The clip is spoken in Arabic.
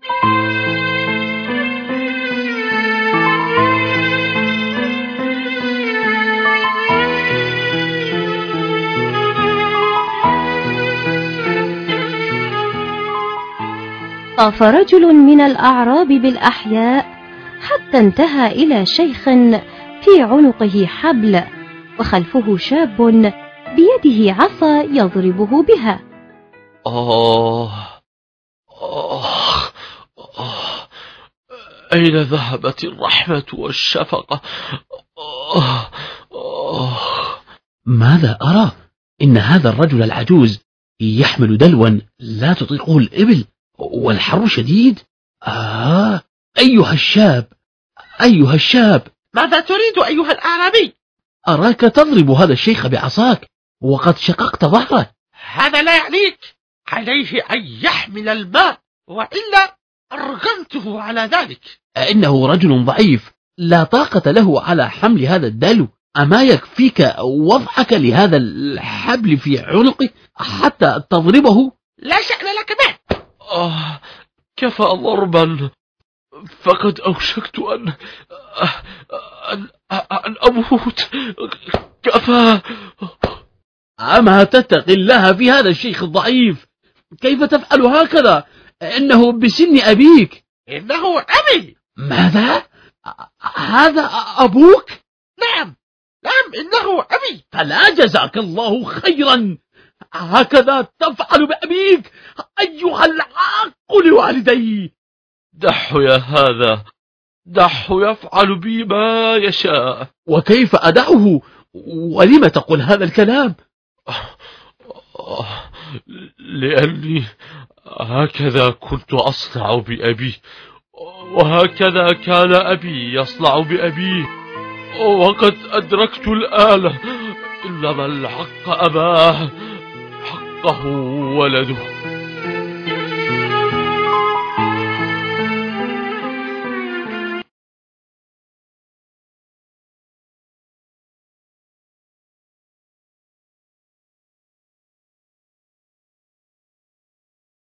طاف رجل من الأعراب بالأحياء حتى انتهى إلى شيخ في عنقه حبل وخلفه شاب بيده عصا يضربه بها. أين ذهبت الرحمة والشفقة؟ ماذا أرى؟ إن هذا الرجل العجوز يحمل دلوا لا تطيقه الإبل والحر شديد. أيها الشاب، ماذا تريد أيها الأعرابي؟ أراك تضرب هذا الشيخ بعصاك وقد شققت ظهره. هذا لا يعنيك، عليه أن يحمل الماء وإلا أرغمته على ذلك. إنه رجل ضعيف لا طاقة له على حمل هذا الدلو. أما يكفيك وضعك لهذا الحبل في عنقه حتى تضربه؟ لا شأن لك به. كفى ضربا، فقد أوشكت أن أموت. كفى. أما تتقي الله في هذا الشيخ الضعيف؟ كيف تفعل هكذا؟ إنه بسن أبيك. إنه أبي. ماذا؟ هذا أبوك؟ نعم إنه أبي. فلا جزاك الله خيرا. هكذا تفعل بأبيك أيها العاق لوالديه. دحه يا هذا، دحه يفعل بي ما يشاء. وكيف أدعه؟ ولم تقل هذا الكلام؟ لأني هكذا كنت أصنع بأبي، وهكذا كان أبي يصنع بأبيه، وقد أدركت الآن إنما الحق أباه حقه ولده.